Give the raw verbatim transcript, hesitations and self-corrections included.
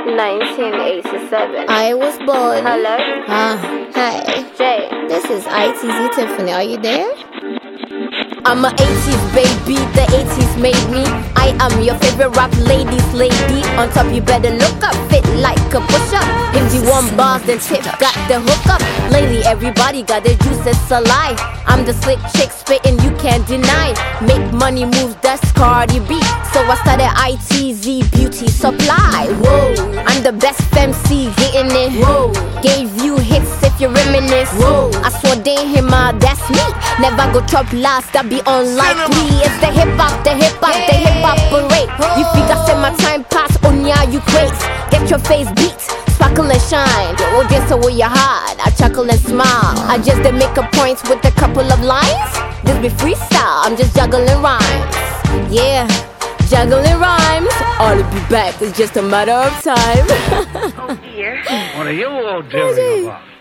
nineteen eighty-seven. I was born. Hello? Ah, hi. Jay. This is I T Z Tiffany. Are you there? I'm a eighties baby, the eighties made me. I am your favorite rap ladies lady. On top you better look up, fit like a push-up. If you want bars then Tip got the hookup. Lately everybody got their juice, it's a lie. I'm the slick chick spittin', you can't deny. Make money moves, that's Cardi B. So I started I T Z Beauty Supply. Whoa, I'm the best M C hitting it. Whoa, gave you hits if you reminisce. Whoa, I swear they him out, that's me. Never go chop last, that be unlikely. It's the hip hop, the hip hop, the hip hop parade. You figure say my time pass, on ya you craze. Get your face beat, sparkle and shine. Oh, just so your heart, I chuckle and smile. I just did make a point with a couple of lines. This be freestyle, I'm just juggling rhymes. Yeah, juggling rhymes. I'll be back, it's just a matter of time. Oh dear. What are you all doing about?